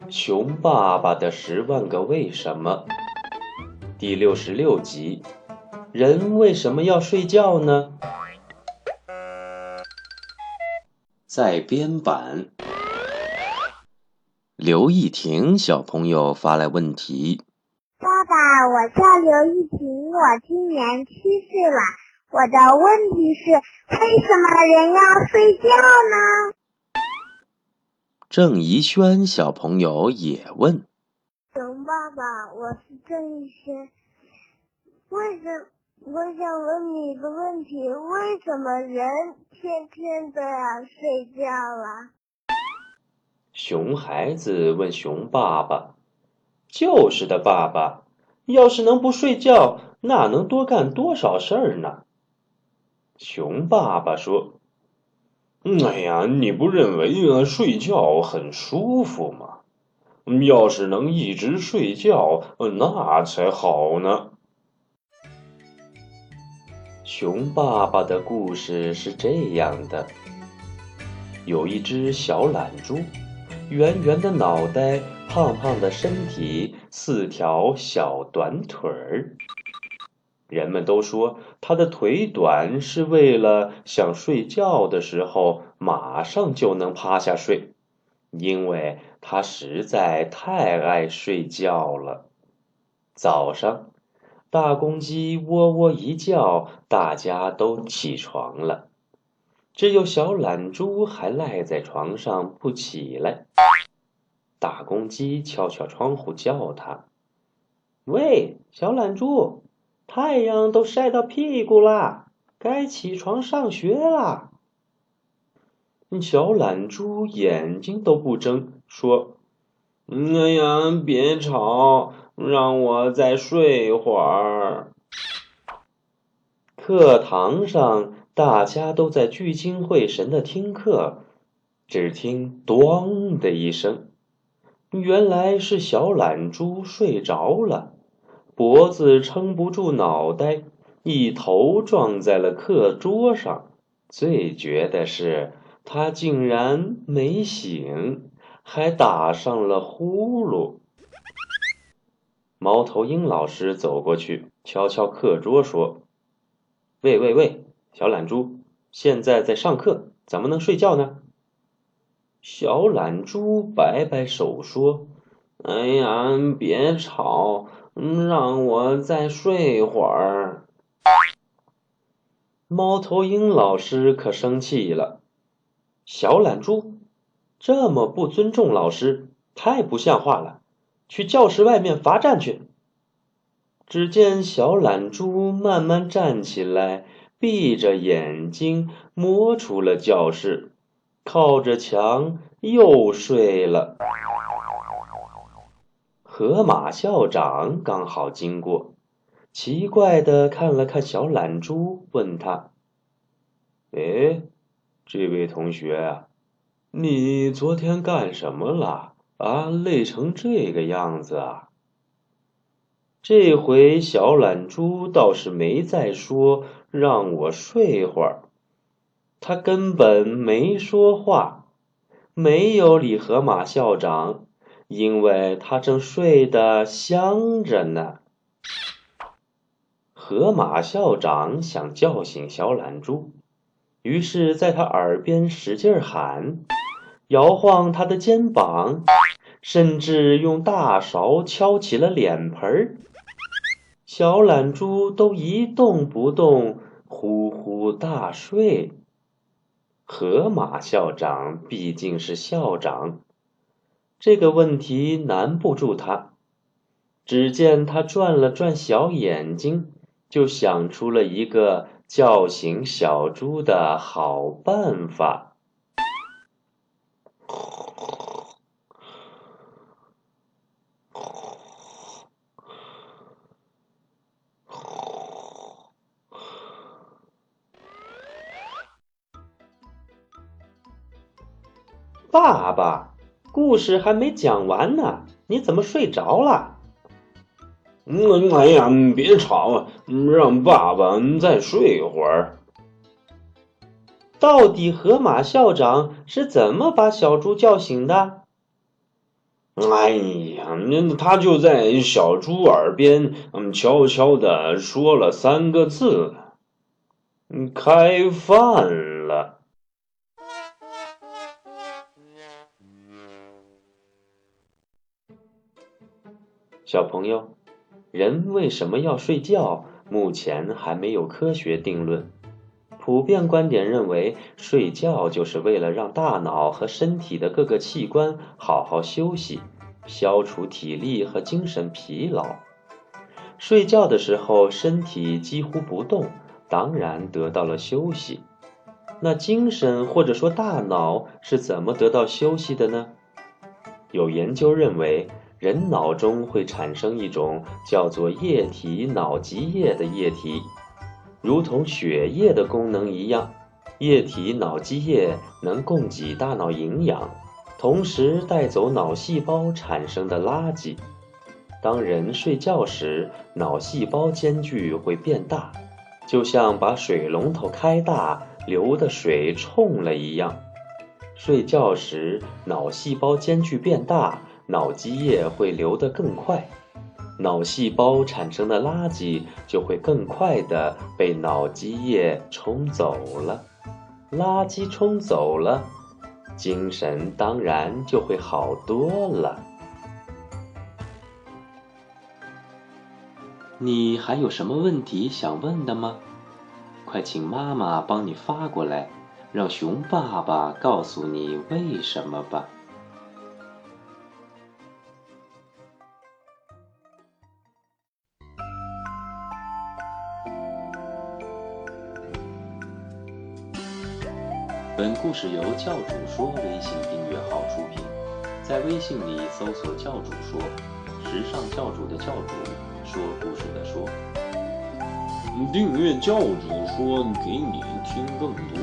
熊爸爸的10万个为什么第66集，人为什么要睡觉呢？在编版，刘亦婷小朋友发来问题： 爸爸，我叫刘亦婷，我今年7岁了。我的问题是，为什么人要睡觉呢？ 郑怡轩小朋友也问： 熊爸爸，我是郑怡轩，我想问你一个问题，为什么人天天都要睡觉啊？ 熊孩子问熊爸爸：就是的，爸爸，要是能不睡觉，那能多干多少事儿呢？熊爸爸说：哎呀，你不认为睡觉很舒服吗？要是能一直睡觉，那才好呢。熊爸爸的故事是这样的：有一只小懒猪，圆圆的脑袋，胖胖的身体，4条小短腿儿。人们都说它的腿短是为了想睡觉的时候马上就能趴下睡，因为它实在太爱睡觉了。早上，大公鸡喔喔一叫，大家都起床了，只有小懒猪还赖在床上不起来。大公鸡敲敲窗户叫它：喂，小懒猪，太阳都晒到屁股啦，该起床上学啦。小懒猪眼睛都不睁，说：哎呀，别吵，让我再睡会儿。课堂上，大家都在聚精会神地听课，只听咚的一声，原来是小懒猪睡着了，脖子撑不住脑袋，一头撞在了课桌上。最绝的是，他竟然没醒，还打上了呼噜。猫头鹰老师走过去，敲敲课桌说：喂，小懒猪，现在在上课，怎么能睡觉呢？小懒猪摆摆手说：哎呀，别吵，让我再睡会儿。猫头鹰老师可生气了：小懒猪，这么不尊重老师，太不像话了，去教室外面罚站去。只见小懒猪慢慢站起来，闭着眼睛摸出了教室，靠着墙又睡了。河马校长刚好经过，奇怪地看了看小懒猪，问他：哎，这位同学啊，你昨天干什么了？累成这个样子啊？这回小懒猪倒是没再说让我睡会儿，他根本没说话，没有理河马校长，因为他正睡得香着呢。河马校长想叫醒小懒猪，于是在他耳边使劲喊，摇晃他的肩膀，甚至用大勺敲起了脸盆儿。小懒猪都一动不动，呼呼大睡。河马校长毕竟是校长，这个问题难不住他。只见他转了转小眼睛，就想出了一个叫醒小猪的好办法。爸爸，故事还没讲完呢，你怎么睡着了？哎呀，别吵，让爸爸再睡会儿。到底河马校长是怎么把小猪叫醒的？ 哎呀，那他就在小猪耳边，悄悄地说了3个字：开饭了。小朋友，人为什么要睡觉？目前还没有科学定论。普遍观点认为，睡觉就是为了让大脑和身体的各个器官好好休息，消除体力和精神疲劳。睡觉的时候，身体几乎不动，当然得到了休息。那精神或者说大脑是怎么得到休息的呢？有研究认为，人脑中会产生一种叫做液体脑积液的液体，如同血液的功能一样，液体脑积液能供给大脑营养，同时带走脑细胞产生的垃圾。当人睡觉时，脑细胞间距会变大，就像把水龙头开大，流的水冲了一样。睡觉时，脑细胞间距变大，脑积液会流得更快，脑细胞产生的垃圾就会更快地被脑积液冲走了。垃圾冲走了，精神当然就会好多了。你还有什么问题想问的吗？快请妈妈帮你发过来，让熊爸爸告诉你为什么吧。本故事由教主说微信订阅号出品，在微信里搜索教主说，时尚教主的教主，说故事的说。 订阅教主说，给你听更多